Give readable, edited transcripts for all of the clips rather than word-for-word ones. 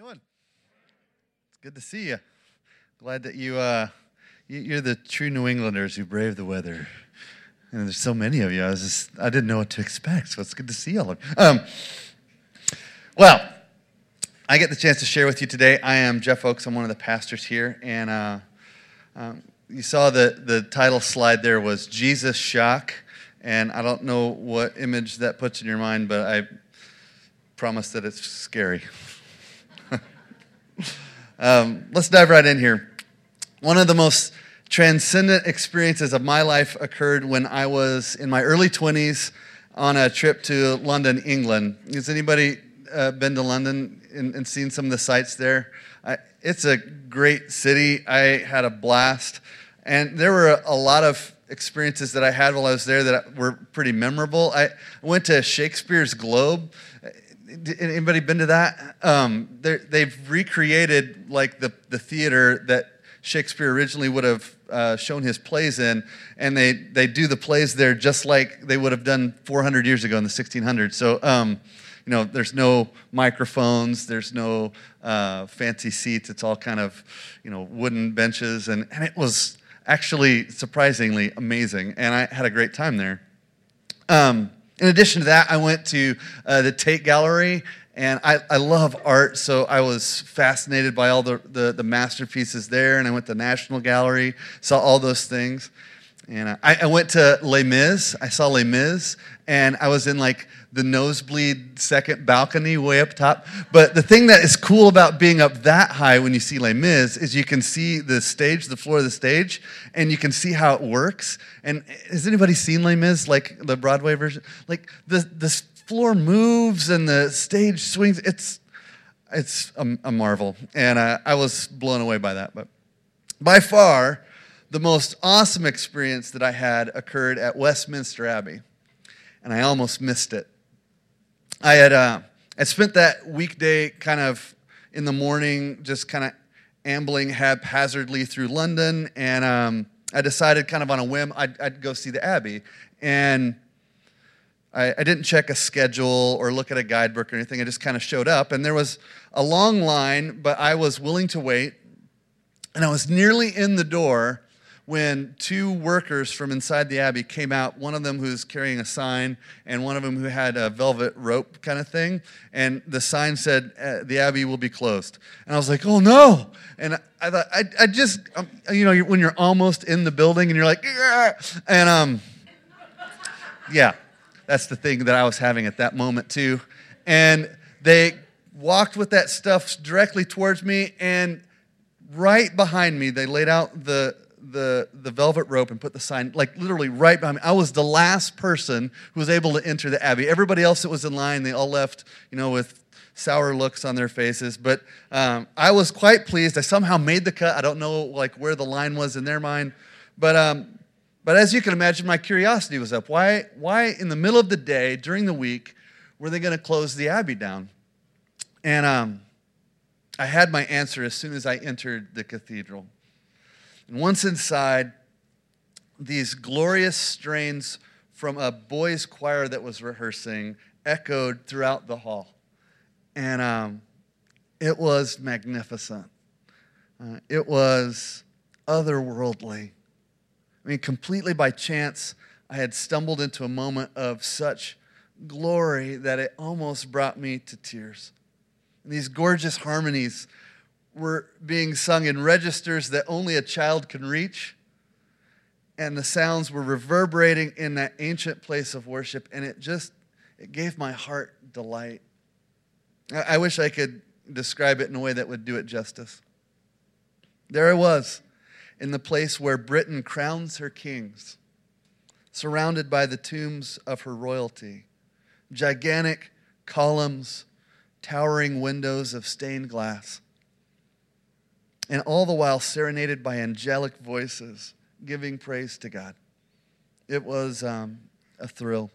Doing? It's good to see you. Glad that you're the true New Englanders who brave the weather. And there's so many of you. I didn't know what to expect, so it's good to see all of you. Well, I get the chance to share with you today. I am Jeff Oakes. I'm one of the pastors here, and you saw the title slide there was Jesus Shock, and I don't know what image that puts in your mind, but I promise that it's scary. Let's dive right in here. One of the most transcendent experiences of my life occurred when I was in my early 20s on a trip to London, England. Has anybody been to London and seen some of the sights there? It's a great city. I had a blast. And there were a lot of experiences that I had while I was there that were pretty memorable. I went to Shakespeare's Globe. Anybody been to that? They've recreated like the theater that Shakespeare originally would have shown his plays in, and they do the plays there just like they would have done 400 years ago in the 1600s. So, there's no microphones, there's no fancy seats. It's all kind of, wooden benches, and it was actually surprisingly amazing, and I had a great time there. In addition to that, I went to the Tate Gallery, and I love art, so I was fascinated by all the masterpieces there, and I went to the National Gallery, saw all those things. And I went to Les Mis. I saw Les Mis, and I was in like the nosebleed second balcony way up top. But the thing that is cool about being up that high when you see Les Mis is you can see the stage, the floor of the stage, and you can see how it works. And has anybody seen Les Mis, like the Broadway version? Like the floor moves and the stage swings. It's a marvel, and I was blown away by that. But by far, the most awesome experience that I had occurred at Westminster Abbey, and I almost missed it. I spent that weekday kind of in the morning just kind of ambling haphazardly through London, and I decided kind of on a whim I'd go see the Abbey. And I didn't check a schedule or look at a guidebook or anything. I just kind of showed up, and there was a long line, but I was willing to wait, and I was nearly in the door when two workers from inside the Abbey came out, one of them who was carrying a sign and one of them who had a velvet rope kind of thing, and the sign said, the Abbey will be closed. And I was like, oh no! And I thought, I just, when you're almost in the building and you're like, and yeah, that's the thing that I was having at that moment too. And they walked with that stuff directly towards me, and right behind me, they laid out the velvet rope and put the sign, like literally right behind me. I was the last person who was able to enter the Abbey. Everybody else that was in line, they all left, with sour looks on their faces. But I was quite pleased. I somehow made the cut. I don't know where the line was in their mind. But as you can imagine, my curiosity was up. Why in the middle of the day, during the week, were they going to close the Abbey down? And I had my answer as soon as I entered the cathedral. And once inside, these glorious strains from a boys' choir that was rehearsing echoed throughout the hall. And it was magnificent. It was otherworldly. I mean, completely by chance, I had stumbled into a moment of such glory that it almost brought me to tears. And these gorgeous harmonies were being sung in registers that only a child can reach, and the sounds were reverberating in that ancient place of worship, and it gave my heart delight. I wish I could describe it in a way that would do it justice. There I was, in the place where Britain crowns her kings, surrounded by the tombs of her royalty, gigantic columns, towering windows of stained glass, and all the while serenaded by angelic voices, giving praise to God. It was a thrill.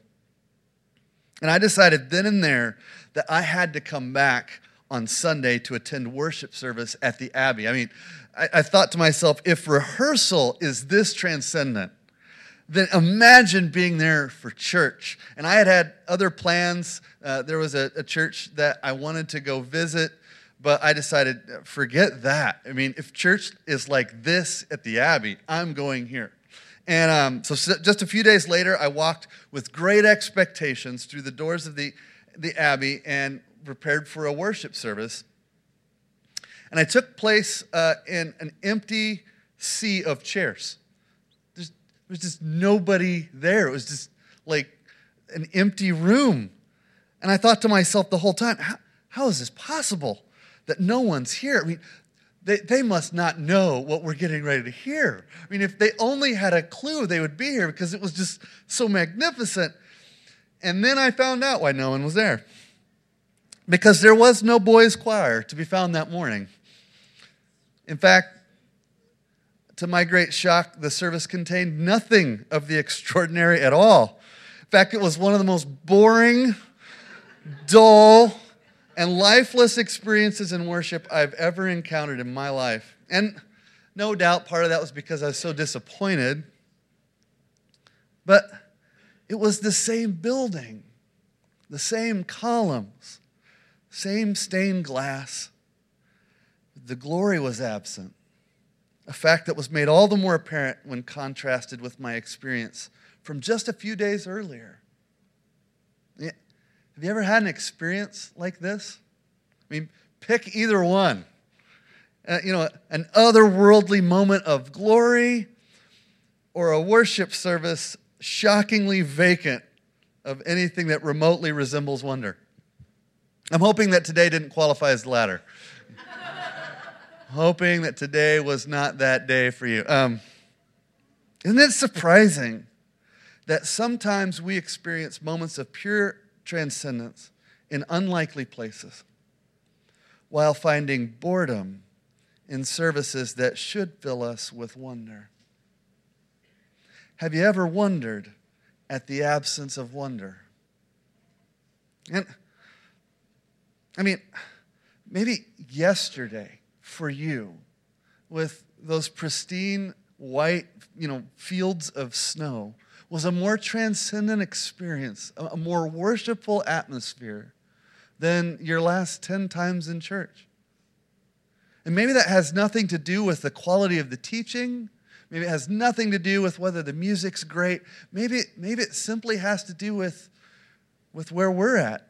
And I decided then and there that I had to come back on Sunday to attend worship service at the Abbey. I mean, I thought to myself, if rehearsal is this transcendent, then imagine being there for church. And I had other plans. There was a church that I wanted to go visit, But I decided, forget that. I mean, if church is like this at the Abbey, I'm going here. And so just a few days later, I walked with great expectations through the doors of the Abbey and prepared for a worship service. And I took place in an empty sea of chairs. There was just nobody there. It was just like an empty room. And I thought to myself the whole time, how is this possible that no one's here? I mean, they must not know what we're getting ready to hear. I mean, if they only had a clue, they would be here because it was just so magnificent. And then I found out why no one was there. Because there was no boys' choir to be found that morning. In fact, to my great shock, the service contained nothing of the extraordinary at all. In fact, it was one of the most boring, dull, and lifeless experiences in worship I've ever encountered in my life. And no doubt part of that was because I was so disappointed. But it was the same building, the same columns, same stained glass. The glory was absent, a fact that was made all the more apparent when contrasted with my experience from just a few days earlier. Have you ever had an experience like this? I mean, pick either one. An otherworldly moment of glory or a worship service shockingly vacant of anything that remotely resembles wonder. I'm hoping that today didn't qualify as the latter. Hoping that today was not that day for you. Isn't it surprising that sometimes we experience moments of pure transcendence in unlikely places while finding boredom in services that should fill us with wonder? Have you ever wondered at the absence of wonder? And I mean, maybe yesterday for you, with those pristine white, fields of snow, was a more transcendent experience, a more worshipful atmosphere than your last 10 times in church. And maybe that has nothing to do with the quality of the teaching. Maybe it has nothing to do with whether the music's great. Maybe it simply has to do with where we're at.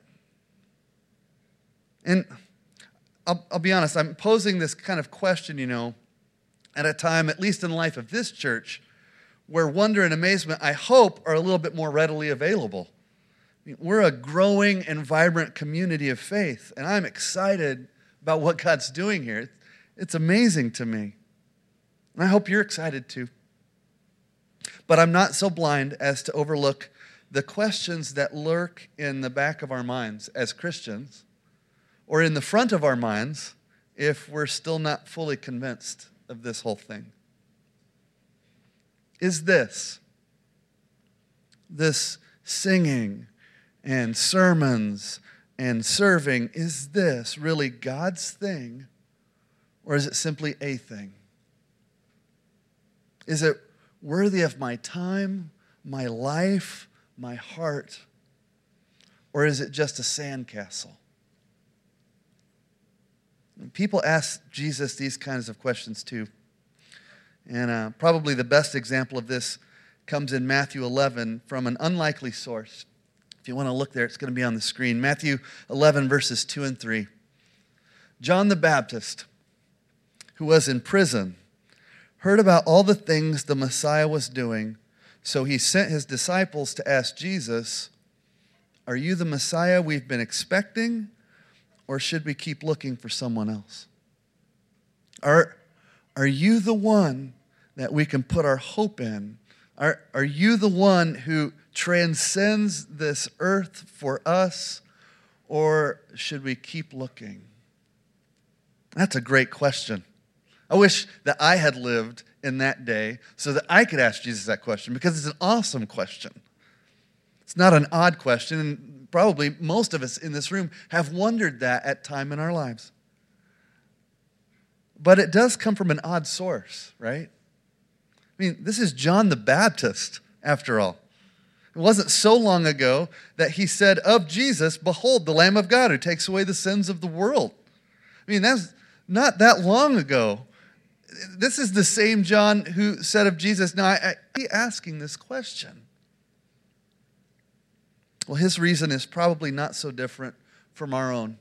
And I'll be honest, I'm posing this kind of question, at a time, at least in the life of this church, where wonder and amazement, I hope, are a little bit more readily available. We're a growing and vibrant community of faith, and I'm excited about what God's doing here. It's amazing to me. And I hope you're excited too. But I'm not so blind as to overlook the questions that lurk in the back of our minds as Christians, or in the front of our minds if we're still not fully convinced of this whole thing. Is this singing and sermons and serving, is this really God's thing, or is it simply a thing? Is it worthy of my time, my life, my heart, or is it just a sandcastle? People ask Jesus these kinds of questions too. And probably the best example of this comes in Matthew 11 from an unlikely source. If you want to look there, it's going to be on the screen. Matthew 11, verses 2 and 3. John the Baptist, who was in prison, heard about all the things the Messiah was doing, so he sent his disciples to ask Jesus, "Are you the Messiah we've been expecting, or should we keep looking for someone else? Are you the one that we can put our hope in? Are you the one who transcends this earth for us, or should we keep looking?" That's a great question. I wish that I had lived in that day so that I could ask Jesus that question, because it's an awesome question. It's not an odd question, and probably most of us in this room have wondered that at time in our lives. But it does come from an odd source, right? I mean, this is John the Baptist, after all. It wasn't so long ago that he said of Jesus, "Behold, the Lamb of God who takes away the sins of the world." I mean, that's not that long ago. This is the same John who said of Jesus, now I keep asking this question. Well, his reason is probably not so different from our own.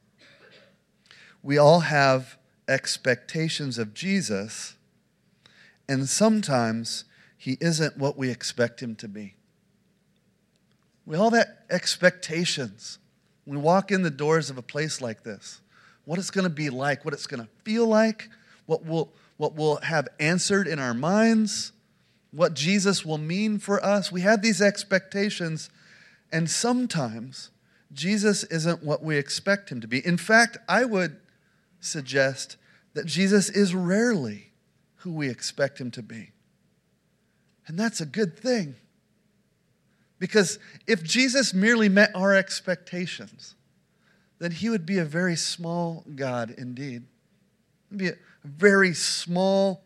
We all have expectations of Jesus, and sometimes he isn't what we expect him to be. We all have expectations. We walk in the doors of a place like this, what it's going to be like, what it's going to feel like, what we'll have answered in our minds, what Jesus will mean for us. We have these expectations, and sometimes Jesus isn't what we expect him to be. In fact, I would suggest that Jesus is rarely who we expect him to be. And that's a good thing. Because if Jesus merely met our expectations, then he would be a very small God indeed. He'd be a very small,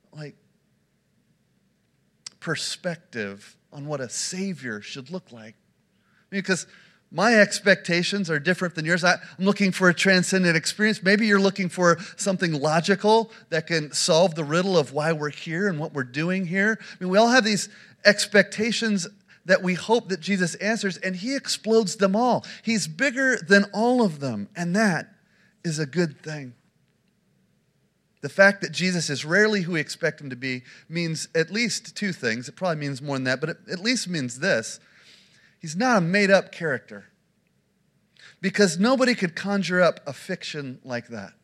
perspective on what a Savior should look like. Because my expectations are different than yours. I'm looking for a transcendent experience. Maybe you're looking for something logical that can solve the riddle of why we're here and what we're doing here. I mean, we all have these expectations that we hope that Jesus answers, and he explodes them all. He's bigger than all of them, and that is a good thing. The fact that Jesus is rarely who we expect him to be means at least two things. It probably means more than that, but it at least means this. He's not a made-up character, because nobody could conjure up a fiction like that.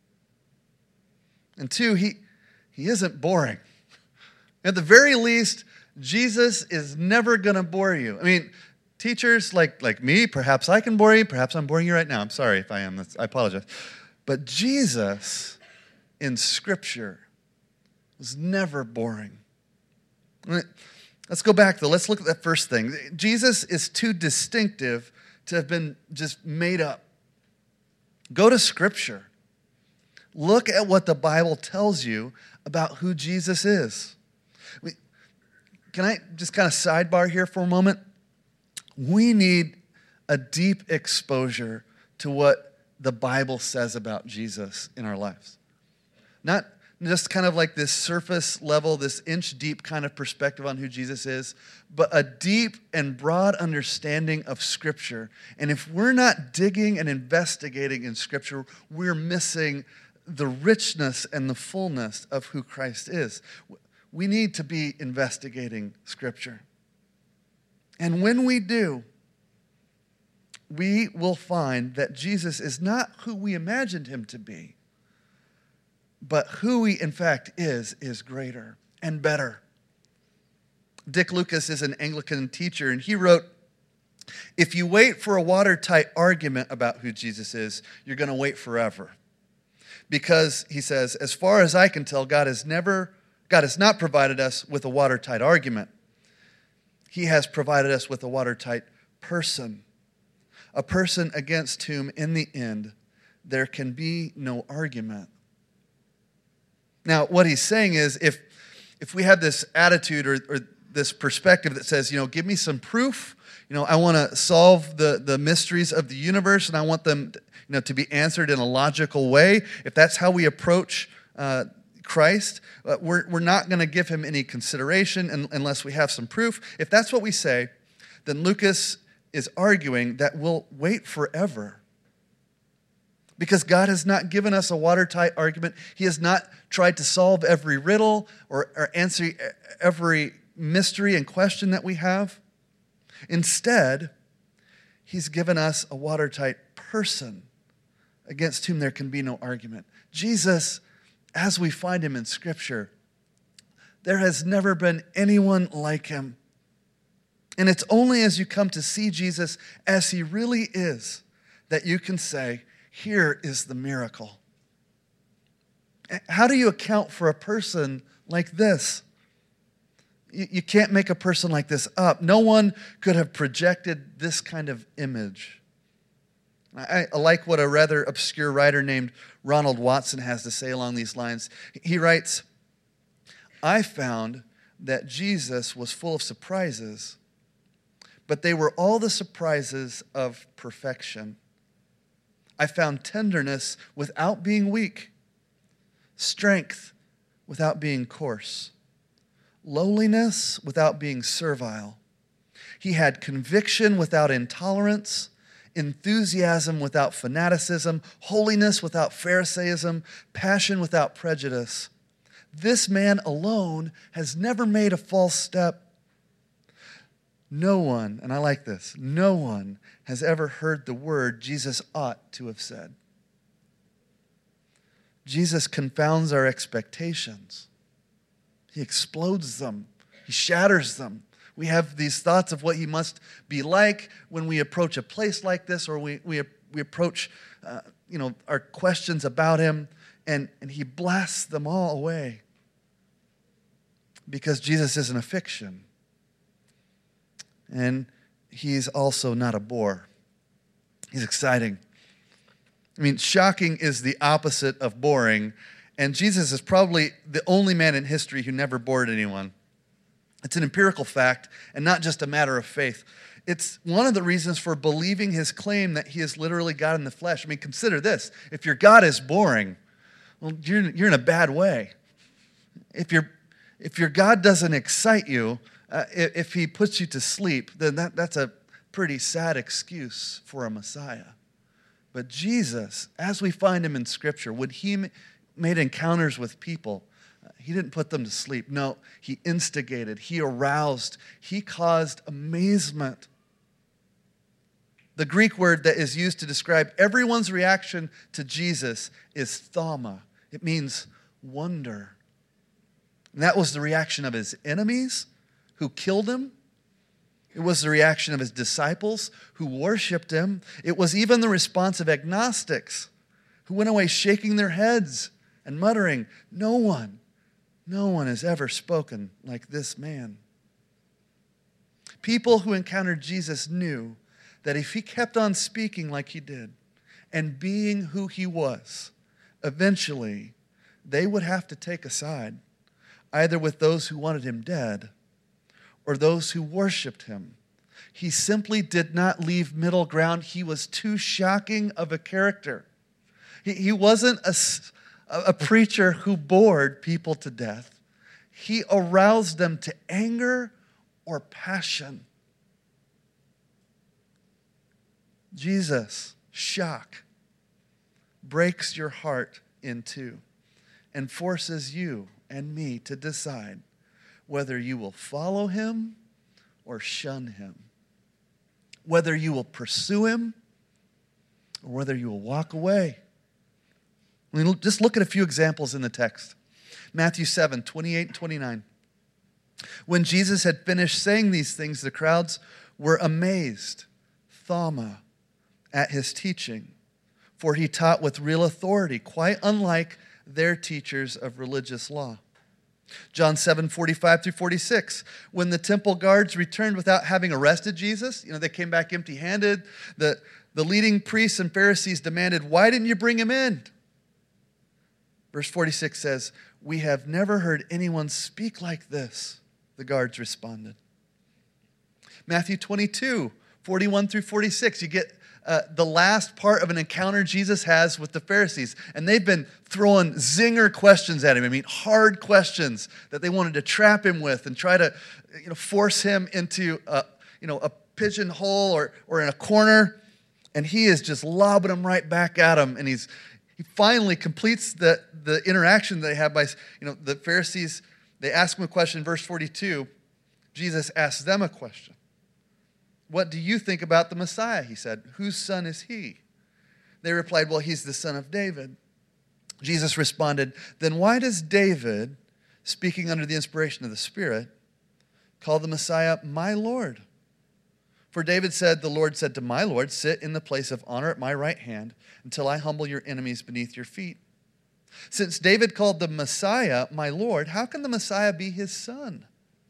And two, he isn't boring. At the very least, Jesus is never going to bore you. I mean, teachers like me, perhaps I can bore you. Perhaps I'm boring you right now. I'm sorry if I am. I apologize. But Jesus in Scripture was never boring. Let's go back, though. Let's look at that first thing. Jesus is too distinctive to have been just made up. Go to Scripture. Look at what the Bible tells you about who Jesus is. Can I just kind of sidebar here for a moment? We need a deep exposure to what the Bible says about Jesus in our lives. Not just kind of like this surface level, this inch deep kind of perspective on who Jesus is, but a deep and broad understanding of Scripture. And if we're not digging and investigating in Scripture, we're missing the richness and the fullness of who Christ is. We need to be investigating Scripture. And when we do, we will find that Jesus is not who we imagined him to be, but who he in fact is greater and better. Dick Lucas is an Anglican teacher, and he wrote, "If you wait for a watertight argument about who Jesus is, you're going to wait forever. Because," he says, "as far as I can tell, God has not provided us with a watertight argument. He has provided us with a watertight person, a person against whom, in the end, there can be no argument." Now, what he's saying is, if we have this attitude or this perspective that says, give me some proof, I want to solve the mysteries of the universe, and I want them to be answered in a logical way. If that's how we approach Christ, we're not going to give him any consideration unless we have some proof. If that's what we say, then Lucas is arguing that we'll wait forever. Because God has not given us a watertight argument. He has not tried to solve every riddle or answer every mystery and question that we have. Instead, he's given us a watertight person against whom there can be no argument. Jesus, as we find him in Scripture, there has never been anyone like him. And it's only as you come to see Jesus as he really is that you can say, here is the miracle. How do you account for a person like this? You can't make a person like this up. No one could have projected this kind of image. I like what a rather obscure writer named Ronald Watson has to say along these lines. He writes, "I found that Jesus was full of surprises, but they were all the surprises of perfection. I found tenderness without being weak, strength without being coarse, lowliness without being servile. He had conviction without intolerance, enthusiasm without fanaticism, holiness without Pharisaism, passion without prejudice. This man alone has never made a false step. No one, and I like this, no one has ever heard the word Jesus ought to have said. Jesus confounds our expectations. He explodes them. He shatters them. We have these thoughts of what he must be like when we approach a place like this, or we approach our questions about him, and he blasts them all away. Because Jesus isn't a fiction. And he's also not a bore. He's exciting. I mean, shocking is the opposite of boring, and Jesus is probably the only man in history who never bored anyone. It's an empirical fact and not just a matter of faith. It's one of the reasons for believing his claim that he is literally God in the flesh. I mean, consider this. If your God is boring, well, you're in a bad way. If your God doesn't excite you, if he puts you to sleep, then that's a pretty sad excuse for a Messiah. But Jesus, as we find him in Scripture, when he made encounters with people, he didn't put them to sleep. No, he instigated, he aroused, he caused amazement. The Greek word that is used to describe everyone's reaction to Jesus is thama. It means wonder. And that was the reaction of his enemies who killed him. It was the reaction of his disciples who worshiped him. It was even the response of agnostics who went away shaking their heads and muttering, no one has ever spoken like this man. People who encountered Jesus knew that if he kept on speaking like he did and being who he was, eventually they would have to take a side, either with those who wanted him dead or those who worshiped him. He simply did not leave middle ground. He was too shocking of a character. He wasn't a preacher who bored people to death. He aroused them to anger or passion. Jesus' shock breaks your heart in two and forces you and me to decide whether you will follow him or shun him, whether you will pursue him or whether you will walk away. Just look at a few examples in the text. Matthew 7, 28 and 29. When Jesus had finished saying these things, the crowds were amazed, thama, at his teaching, for he taught with real authority, quite unlike their teachers of religious law. John 7, 45 through 46. When the temple guards returned without having arrested Jesus, they came back empty-handed. The leading priests and Pharisees demanded, why didn't you bring him in? Verse 46 says, we have never heard anyone speak like this, the guards responded. Matthew 22, 41 through 46. You get the last part of an encounter Jesus has with the Pharisees. And they've been throwing zinger questions at him. I mean, hard questions that they wanted to trap him with and try to force him into a pigeonhole or in a corner. And he is just lobbing them right back at him. And he finally completes the interaction they have by, the Pharisees, they ask him a question. Verse 42, Jesus asks them a question. What do you think about the Messiah? He said. Whose son is he? They replied, well, he's the son of David. Jesus responded, then why does David, speaking under the inspiration of the Spirit, call the Messiah my Lord? For David said, the Lord said to my Lord, sit in the place of honor at my right hand until I humble your enemies beneath your feet. Since David called the Messiah my Lord, how can the Messiah be his son?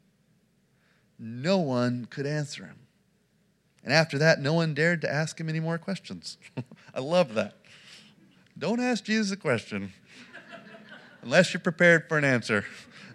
No one could answer him. And after that, no one dared to ask him any more questions. I love that. Don't ask Jesus a question unless you're prepared for an answer.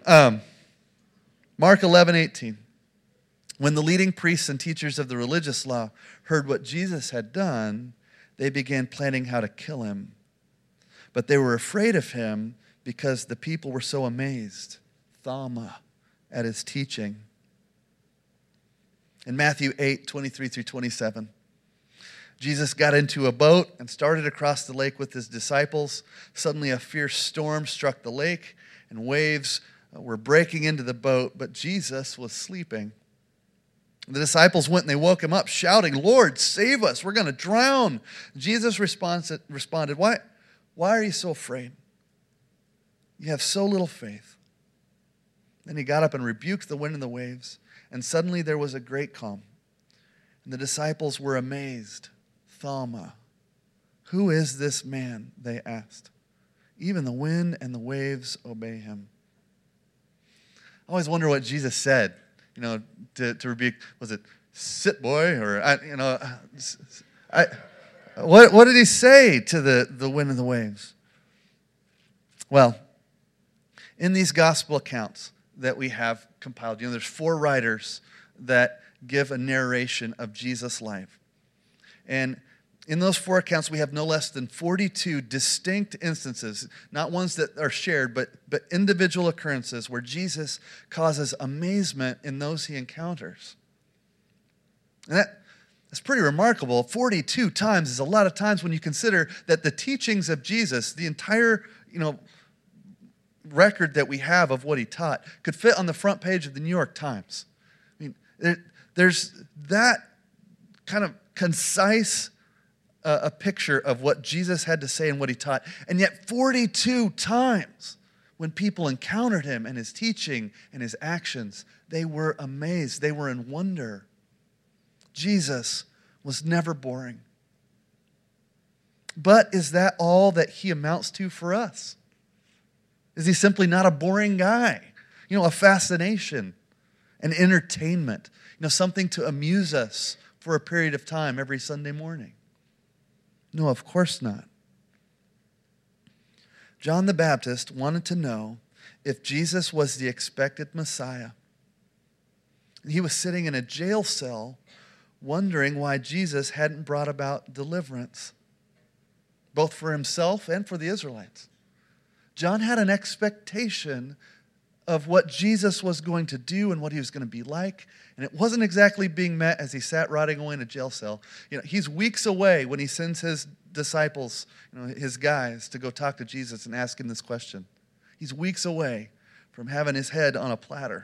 Mark 11, 18. When the leading priests and teachers of the religious law heard what Jesus had done, they began planning how to kill him. But they were afraid of him because the people were so amazed, Thama, at his teaching. In Matthew 8:23-27, Jesus got into a boat and started across the lake with his disciples. Suddenly a fierce storm struck the lake, and waves were breaking into the boat, but Jesus was sleeping. The disciples went and they woke him up, shouting, "Lord, save us, we're going to drown." Jesus responded, Why are you so afraid? You have so little faith. Then he got up and rebuked the wind and the waves, and suddenly there was a great calm. And the disciples were amazed. Thama, who is this man? They asked. Even the wind and the waves obey him. I always wonder what Jesus said, to rebuke. Was it sit, boy? Or, what did he say to the wind and the waves? Well, in these gospel accounts that we have compiled, there's 4 writers that give a narration of Jesus' life. And in those 4 accounts, we have no less than 42 distinct instances, not ones that are shared, but individual occurrences where Jesus causes amazement in those he encounters. And that's pretty remarkable. 42 times is a lot of times when you consider that the teachings of Jesus, the entire, record that we have of what he taught, could fit on the front page of the New York Times. I mean, there's that kind of concise a picture of what Jesus had to say and what he taught. And yet 42 times when people encountered him and his teaching and his actions, they were amazed. They were in wonder. Jesus was never boring. But is that all that he amounts to for us? Is he simply not a boring guy? A fascination, an entertainment, something to amuse us for a period of time every Sunday morning? No, of course not. John the Baptist wanted to know if Jesus was the expected Messiah. He was sitting in a jail cell wondering why Jesus hadn't brought about deliverance, both for himself and for the Israelites. John had an expectation of what Jesus was going to do and what he was going to be like. And it wasn't exactly being met as he sat rotting away in a jail cell. He's weeks away when he sends his disciples, his guys, to go talk to Jesus and ask him this question. He's weeks away from having his head on a platter.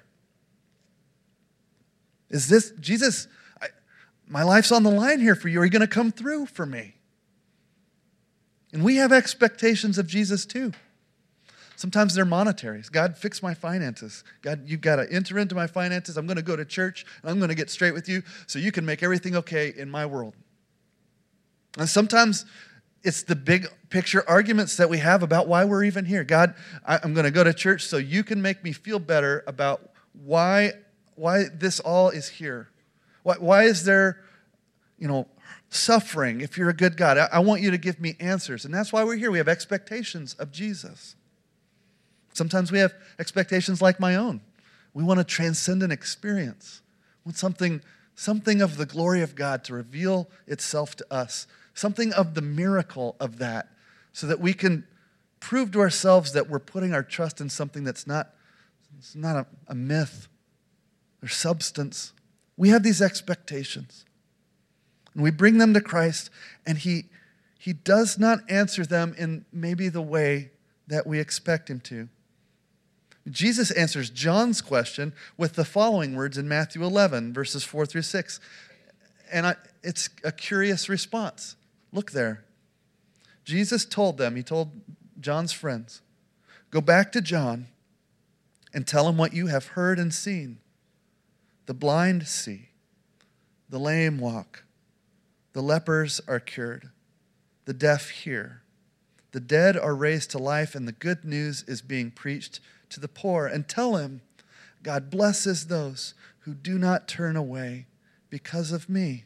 Is this, Jesus, my life's on the line here for you. Are you going to come through for me? And we have expectations of Jesus too. Sometimes they're monetary. God, fix my finances. God, you've got to enter into my finances. I'm going to go to church, and I'm going to get straight with you so you can make everything okay in my world. And sometimes it's the big picture arguments that we have about why we're even here. God, I'm going to go to church so you can make me feel better about why this all is here. Why is there, suffering if you're a good God? I want you to give me answers. And that's why we're here. We have expectations of Jesus. Sometimes we have expectations like my own. We want a transcendent experience. We want something of the glory of God to reveal itself to us, something of the miracle of that, so that we can prove to ourselves that we're putting our trust in something that's not a myth or substance. We have these expectations, and we bring them to Christ, and He does not answer them in maybe the way that we expect Him to. Jesus answers John's question with the following words in Matthew 11, verses 4-6. And it's a curious response. Look there. Jesus told them, he told John's friends, go back to John and tell him what you have heard and seen. The blind see, the lame walk, the lepers are cured, the deaf hear, the dead are raised to life, and the good news is being preached to the poor. And tell him, God blesses those who do not turn away because of me.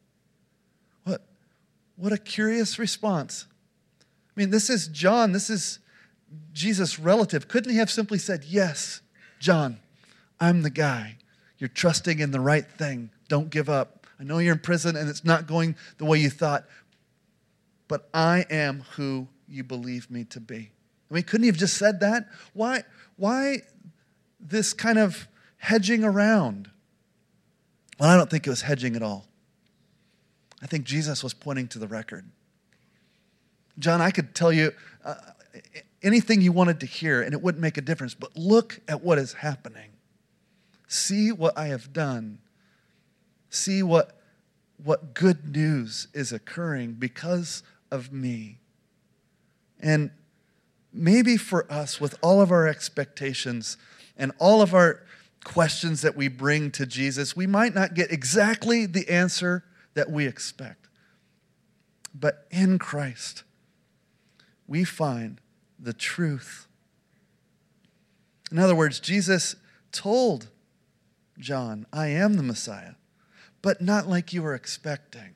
What a curious response. I mean, this is John. This is Jesus' relative. Couldn't he have simply said, yes, John, I'm the guy. You're trusting in the right thing. Don't give up. I know you're in prison and it's not going the way you thought, but I am who you believe me to be. I mean, couldn't he have just said that? Why this kind of hedging around? Well, I don't think it was hedging at all. I think Jesus was pointing to the record. John, I could tell you anything you wanted to hear, and it wouldn't make a difference, but look at what is happening. See what I have done. See what good news is occurring because of me. And maybe for us, with all of our expectations and all of our questions that we bring to Jesus, we might not get exactly the answer that we expect. But in Christ, we find the truth. In other words, Jesus told John, I am the Messiah, but not like you were expecting.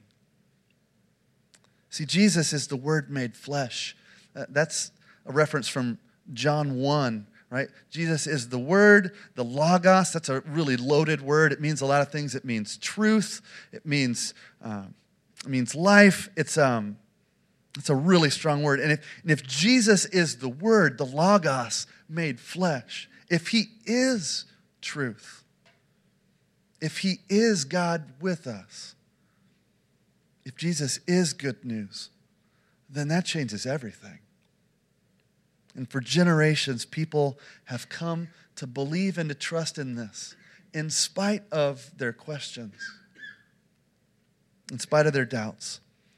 See, Jesus is the Word made flesh. That's a reference from John 1, right? Jesus is the Word, the Logos. That's a really loaded word. It means a lot of things. It means truth. It means life. It's a really strong word. And if Jesus is the Word, the Logos made flesh, if He is truth, if He is God with us, if Jesus is good news, then that changes everything. And for generations, people have come to believe and to trust in this, in spite of their questions, in spite of their doubts.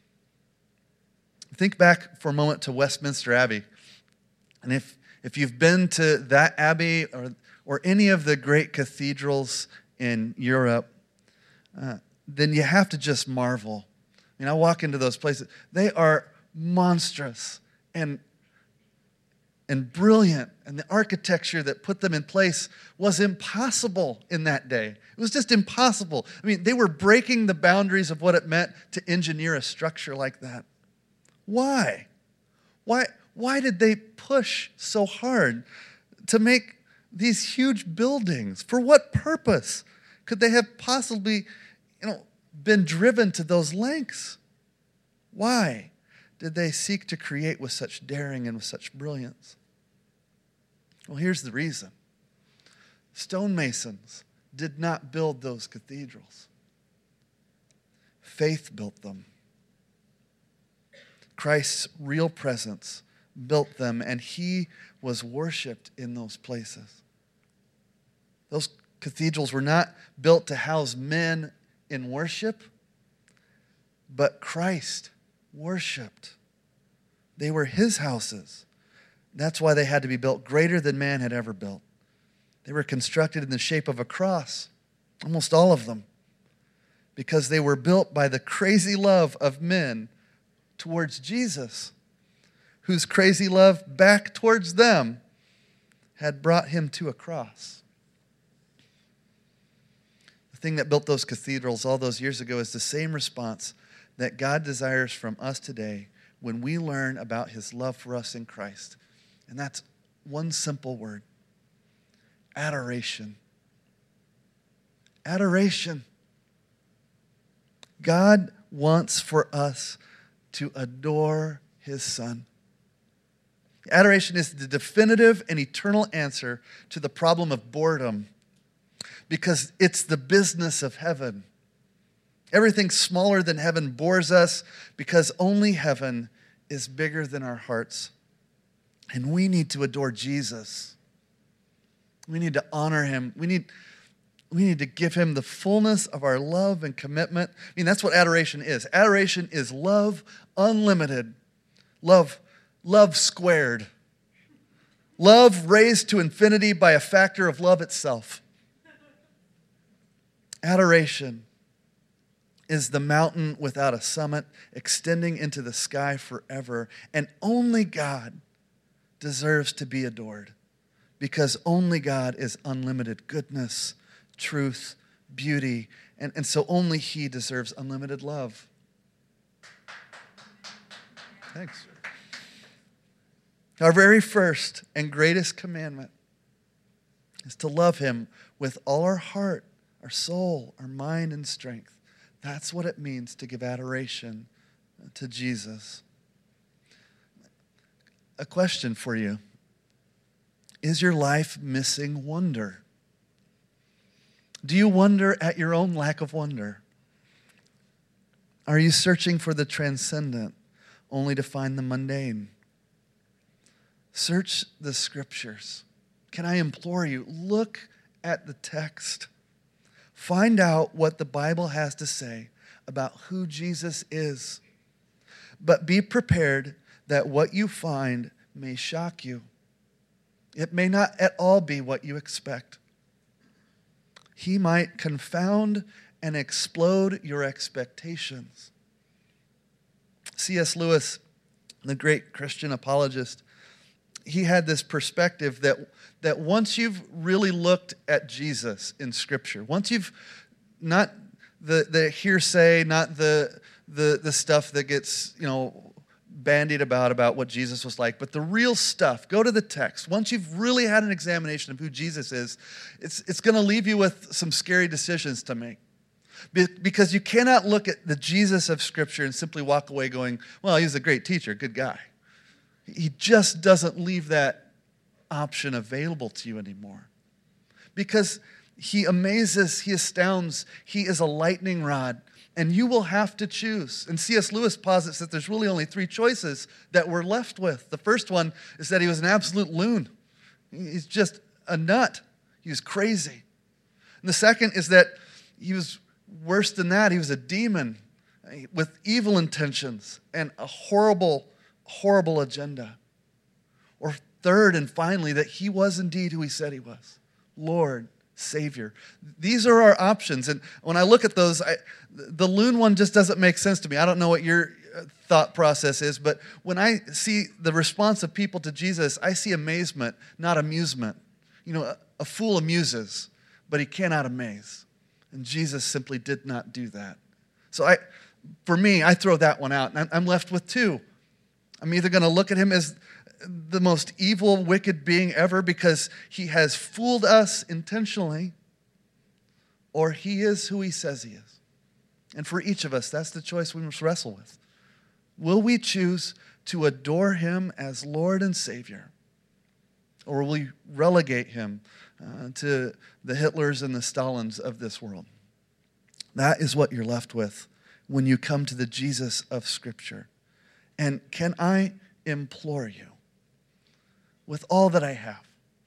Think back for a moment to Westminster Abbey. And if you've been to that abbey or any of the great cathedrals in Europe, then you have to just marvel. I mean, I walk into those places. They are monstrous and brilliant, and the architecture that put them in place was impossible in that day. It was just impossible. I mean, they were breaking the boundaries of what it meant to engineer a structure like that. Why? Why did they push so hard to make these huge buildings? For what purpose could they have possibly, been driven to those lengths? Why did they seek to create with such daring and with such brilliance? Well, here's the reason. Stonemasons did not build those cathedrals. Faith built them. Christ's real presence built them, and He was worshiped in those places. Those cathedrals were not built to house men in worship, but Christ worshiped. They were His houses. That's why they had to be built greater than man had ever built. They were constructed in the shape of a cross, almost all of them, because they were built by the crazy love of men towards Jesus, whose crazy love back towards them had brought Him to a cross. The thing that built those cathedrals all those years ago is the same response that God desires from us today when we learn about His love for us in Christ. And that's one simple word: adoration. Adoration. God wants for us to adore His Son. Adoration is the definitive and eternal answer to the problem of boredom, because it's the business of heaven. Everything smaller than heaven bores us because only heaven is bigger than our hearts. And we need to adore Jesus. We need to honor Him. We need to give Him the fullness of our love and commitment. I mean, that's what adoration is. Adoration is love unlimited. Love squared. Love raised to infinity by a factor of love itself. Adoration is the mountain without a summit, extending into the sky forever. And only God deserves to be adored, because only God is unlimited goodness, truth, beauty, and so only He deserves unlimited love. Thanks. Our very first and greatest commandment is to love Him with all our heart, our soul, our mind, and strength. That's what it means to give adoration to Jesus. a question for you. Is your life missing wonder? Do you wonder at your own lack of wonder? Are you searching for the transcendent only to find the mundane? Search the scriptures. Can I implore you, look at the text. Find out what the Bible has to say about who Jesus is. But be prepared that what you find may shock you. It may not at all be what you expect. He might confound and explode your expectations. C.S. Lewis, the great Christian apologist, he had this perspective that once you've really looked at Jesus in Scripture, once you've not the hearsay, not the stuff that gets, bandied about what Jesus was like, but the real stuff, go to the text. Once you've really had an examination of who Jesus is, it's going to leave you with some scary decisions to make. Because you cannot look at the Jesus of Scripture and simply walk away going, well, he's a great teacher, good guy. He just doesn't leave that option available to you anymore. Because he amazes, he astounds, he is a lightning rod, and you will have to choose. And C.S. Lewis posits that there's really only three choices that we're left with. The first one is that he was an absolute loon. He's just a nut. He was crazy. And the second is that he was worse than that. He was a demon with evil intentions and a horrible, horrible agenda. Or third and finally, that he was indeed who he said he was, Lord, Savior. These are our options. And when I look at those, the loon one just doesn't make sense to me. I don't know what your thought process is, but when I see the response of people to Jesus, I see amazement, not amusement. A fool amuses, but he cannot amaze. And Jesus simply did not do that. So for me, I throw that one out, and I'm left with two. I'm either going to look at him as the most evil, wicked being ever because he has fooled us intentionally, or he is who he says he is. And for each of us, that's the choice we must wrestle with. Will we choose to adore him as Lord and Savior, or will we relegate him to the Hitlers and the Stalins of this world? That is what you're left with when you come to the Jesus of Scripture. And can I implore you, with all that I have,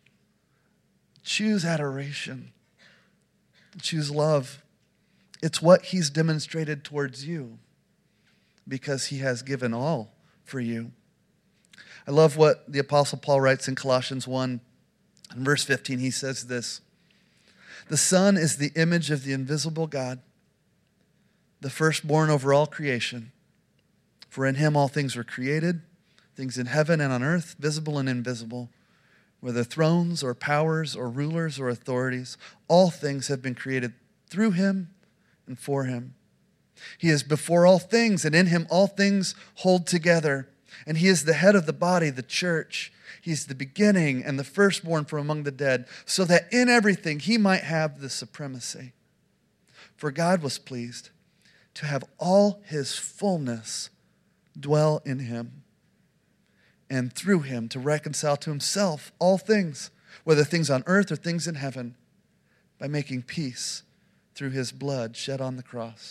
choose adoration, choose love. It's what he's demonstrated towards you because he has given all for you. I love what the Apostle Paul writes in Colossians 1. In verse 15, he says this: "The Son is the image of the invisible God, the firstborn over all creation. For in him all things were created, things in heaven and on earth, visible and invisible, whether thrones or powers or rulers or authorities. All things have been created through him and for him. He is before all things, and in him all things hold together. And he is the head of the body, the church. He's the beginning and the firstborn from among the dead, so that in everything he might have the supremacy. For God was pleased to have all his fullness dwell in him, and through him to reconcile to himself all things, whether things on earth or things in heaven, by making peace through his blood shed on the cross.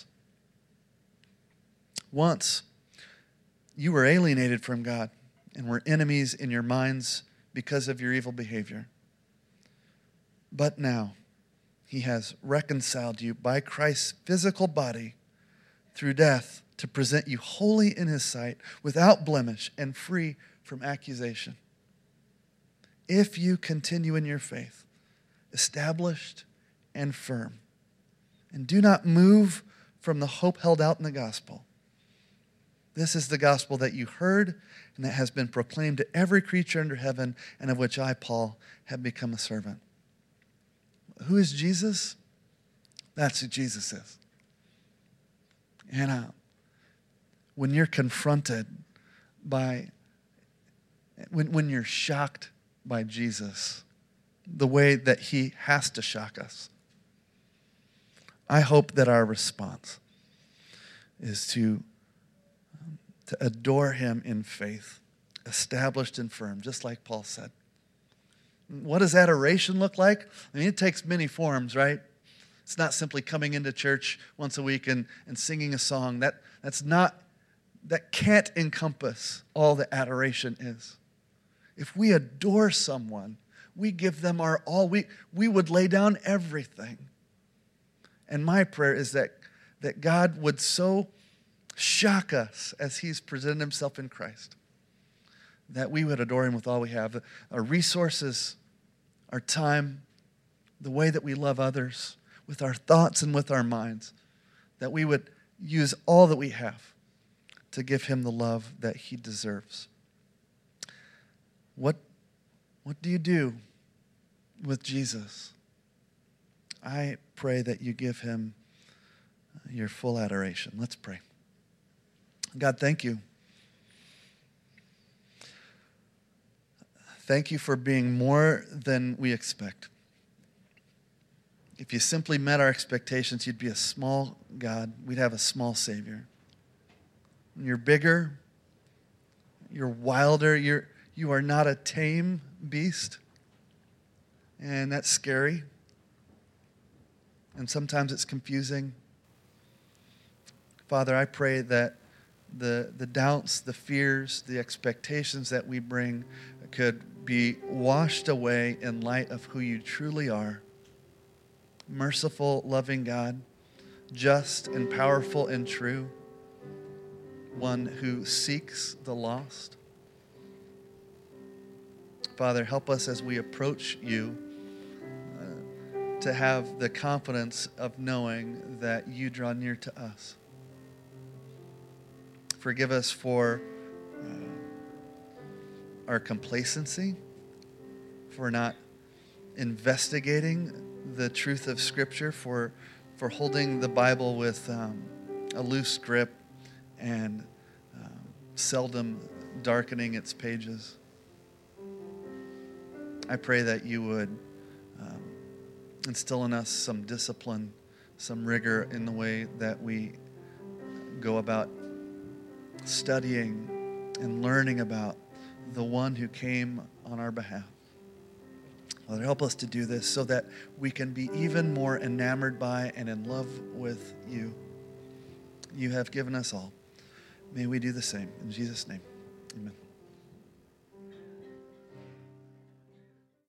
Once you were alienated from God and were enemies in your minds because of your evil behavior. But now he has reconciled you by Christ's physical body through death to present you holy in his sight, without blemish and free from accusation. If you continue in your faith, established and firm, and do not move from the hope held out in the gospel. This is the gospel that you heard and that has been proclaimed to every creature under heaven, and of which I, Paul, have become a servant." Who is Jesus? That's who Jesus is. And when you're confronted by, when you're shocked by Jesus, the way that he has to shock us, I hope that our response is to adore him in faith, established and firm, just like Paul said. What does adoration look like? I mean, it takes many forms, right? It's not simply coming into church once a week and singing a song. That can't encompass all that adoration is. If we adore someone, we give them our all. We would lay down everything. And my prayer is that God would so shock us as he's presented himself in Christ, that we would adore him with all we have, our resources, our time, the way that we love others, with our thoughts and with our minds, that we would use all that we have to give him the love that he deserves. What do you do with Jesus? I pray that you give him your full adoration. Let's pray. God, thank you. Thank you for being more than we expect. If you simply met our expectations, you'd be a small God. We'd have a small Savior. You're bigger. You're wilder. You are not a tame beast. And that's scary. And sometimes it's confusing. Father, I pray that the doubts, the fears, the expectations that we bring could be washed away in light of who you truly are. Merciful, loving God, just and powerful and true, one who seeks the lost. Father, help us as we approach you to have the confidence of knowing that you draw near to us. Forgive us for our complacency, for not investigating the truth of Scripture, for holding the Bible with a loose grip and seldom darkening its pages. I pray that you would instill in us some discipline, some rigor in the way that we go about studying and learning about the one who came on our behalf. Father, help us to do this so that we can be even more enamored by and in love with you. You have given us all. May we do the same. In Jesus' name, amen.